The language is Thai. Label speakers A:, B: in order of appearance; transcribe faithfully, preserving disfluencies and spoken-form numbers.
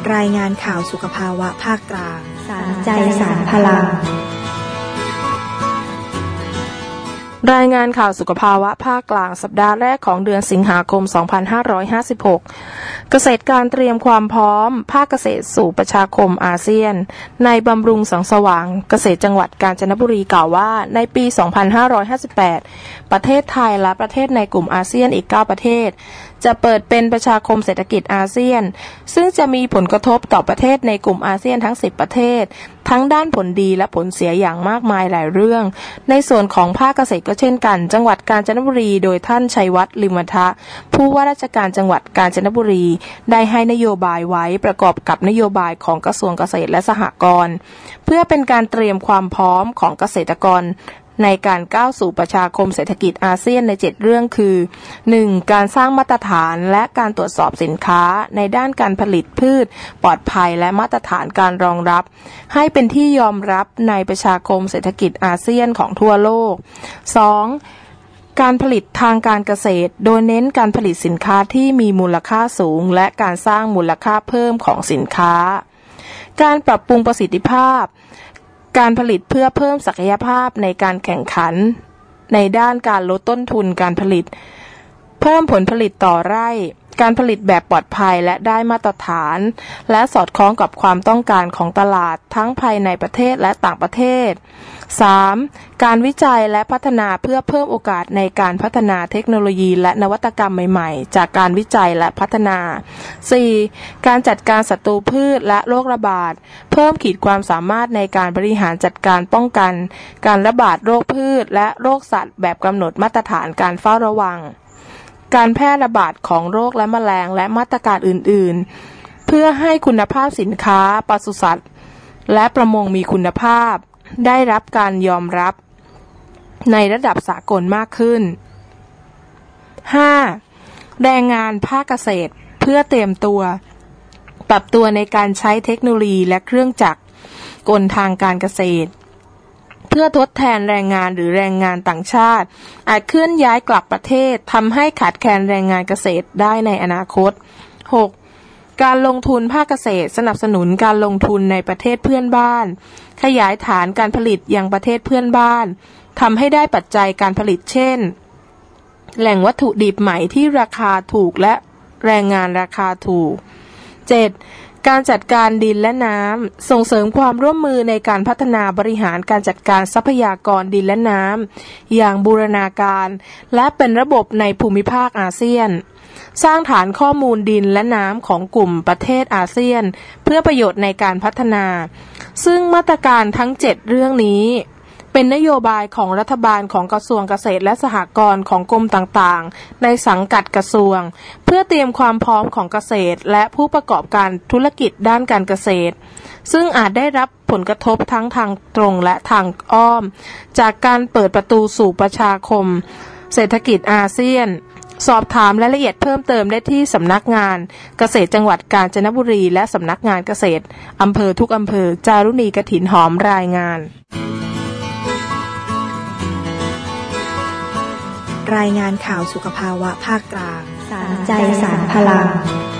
A: รายงานข่าวสุขภาวะภาคกลางสารใจสารพลัง
B: รายงานข่าวสุขภาวะภาคกลางสัปดาห์แรกของเดือนสิงหาคมสองพันห้าร้อยห้าสิบหกเกษตรการเตรียมความพร้อมภาคเกษตรสู่ประชาคมอาเซียนในบำรุงแสงสว่างเกษตรจังหวัดกาญจนบุรีกล่าวว่าในปีสองพันห้าร้อยห้าสิบแปดประเทศไทยและประเทศในกลุ่มอาเซียนอีกเก้าประเทศจะเปิดเป็นประชาคมเศรษฐกิจอาเซียนซึ่งจะมีผลกระทบต่อประเทศในกลุ่มอาเซียนทั้งสิบประเทศทั้งด้านผลดีและผลเสียอย่างมากมายหลายเรื่องในส่วนของภาคเกษตรก็เช่นกันจังหวัดกาญจนบุรีโดยท่านชัยวัฒน์ลิมทะผู้ว่าราชการจังหวัดกาญจนบุรีได้ให้นโยบายไว้ประกอบกับนโยบายของกระทรวงเกษตรและสหกรณ์เพื่อเป็นการเตรียมความพร้อมของเกษตรกรในการก้าวสู่ประชาคมเศรษฐกิจอาเซียนในเจ็ดเรื่องคือ หนึ่ง การสร้างมาตรฐานและการตรวจสอบสินค้าในด้านการผลิตพืชปลอดภัยและมาตรฐานการรองรับให้เป็นที่ยอมรับในประชาคมเศรษฐกิจอาเซียนของทั่วโลก สอง การผลิตทางการเกษตรโดยเน้นการผลิตสินค้าที่มีมูลค่าสูงและการสร้างมูลค่าเพิ่มของสินค้าการปรับปรุงประสิทธิภาพการผลิตเพื่อเพิ่มศักยภาพในการแข่งขันในด้านการลดต้นทุนการผลิตเพิ่มผลผลิตต่อไร่การผลิตแบบปลอดภัยและได้มาตรฐานและสอดคล้องกับความต้องการของตลาดทั้งภายในประเทศและต่างประเทศ สาม การวิจัยและพัฒนาเพื่อเพิ่มโอกาสในการพัฒนาเทคโนโลยีและนวัตกรรมใหม่ๆจากการวิจัยและพัฒนา สี่ การจัดการศัตรูพืชและโรคระบาดเพิ่มขีดความสามารถในการบริหารจัดการป้องกันการระบาดโรคพืชและโรคสัตว์แบบกำหนดมาตรฐานการเฝ้าระวังการแพร่ระบาดของโรคและแมลงและมาตรการอื่นๆเพื่อให้คุณภาพสินค้าปศุสัตว์และประมงมีคุณภาพได้รับการยอมรับในระดับสากลมากขึ้น ห้า แรงงานภาคเกษตรเพื่อเตรียมตัวปรับตัวในการใช้เทคโนโลยีและเครื่องจักรกลทางการเกษตรเพื่อทดแทนแรงงานหรือแรงงานต่างชาติอาจเคลื่อนย้ายกลับประเทศทำให้ขาดแคลนแรงงานเกษตรได้ในอนาคต หก การลงทุนภาคเกษตรสนับสนุนการลงทุนในประเทศเพื่อนบ้านขยายฐานการผลิตยังประเทศเพื่อนบ้านทำให้ได้ปัจจัยการผลิตเช่นแหล่งวัตถุดิบใหม่ที่ราคาถูกและแรงงานราคาถูก เจ็ดการจัดการดินและน้ำส่งเสริมความร่วมมือในการพัฒนาบริหารการจัดการทรัพยากรดินและน้ำอย่างบูรณาการและเป็นระบบในภูมิภาคอาเซียนสร้างฐานข้อมูลดินและน้ำของกลุ่มประเทศอาเซียนเพื่อประโยชน์ในการพัฒนาซึ่งมาตรการทั้งเจ็ดเรื่องนี้เป็นนโยบายของรัฐบาลของกระทรวงเกษตรและสหกรณ์ของกรมต่างๆในสังกัดกระทรวงเพื่อเตรียมความพร้อมของเกษตรและผู้ประกอบการธุรกิจด้านการเกษตรซึ่งอาจได้รับผลกระทบทั้งทางตรงและทางอ้อมจากการเปิดประตูสู่ประชาคมเศรษฐกิจอาเซียนสอบถามรายละเอียดเพิ่มเติมได้ที่สำนักงานเกษตรจังหวัดกาญจนบุรีและสำนักงานเกษตรอำเภอทุกอำเภอจารุณีกฐินหอมรายงาน
A: รายงานข่าวสุขภาวะภาคกลางสารใจสารพลัง